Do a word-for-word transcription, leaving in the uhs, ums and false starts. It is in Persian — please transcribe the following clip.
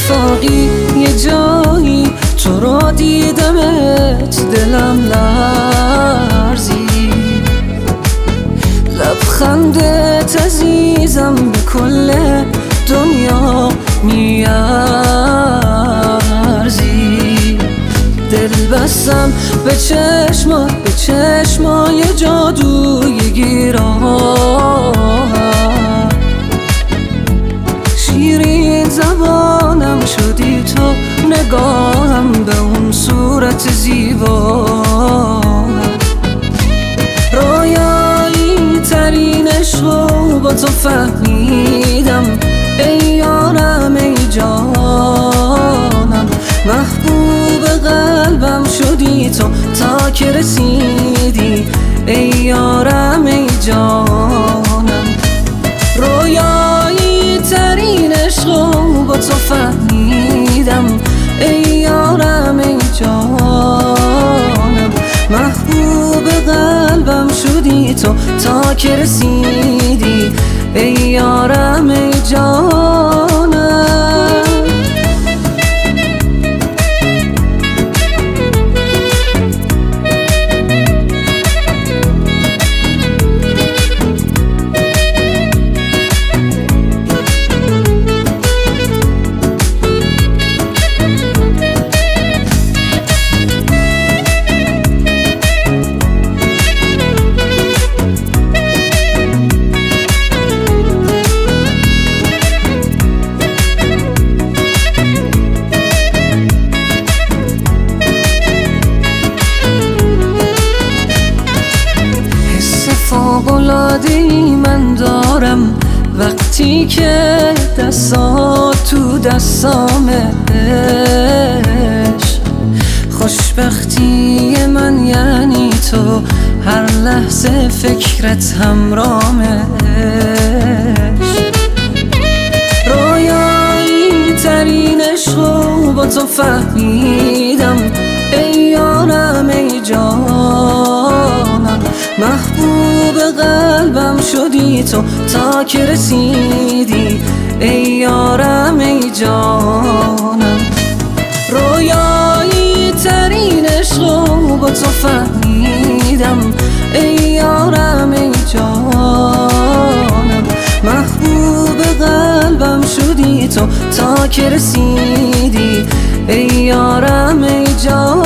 اتفاقی یه جایی تو رو دیدمت دلم لرزی، لبخندت عزیزم به کل دنیا میارزی. دل بستم به چشمات، به چشمای جادوی گیران، شیرین زبانم شدی تو، نگاهم به اون صورت زیبا. رویایی ترین عشقو با تو فهمیدم، ای یارم ای جانم، محبوب قلبم شدی تو تا که رسیدی، ای یارم ای جانم. رویایی ترین عشقو با تو فهمیدم، ای یارم ای جانم، محبوب قلبم شدی تو تا که رسیدی، ای یارم ای جانم. فوق‌العاده‌ای من دارم وقتی که دستات تو دستامه، خوشبختی من یعنی تو، هر لحظه فکرت همرامه. رویایی ترین عشقو با تو فهمیدم، ای یارم ای جانم، محبوب قلبم شدی تو تا که رسیدی، ای یارم ای جانم. رویایی ترین عشقو با تو فهمیدم، ای یارم ای جانم، محبوب قلبم شدی تو تا که رسیدی، ای یارم ای جانم.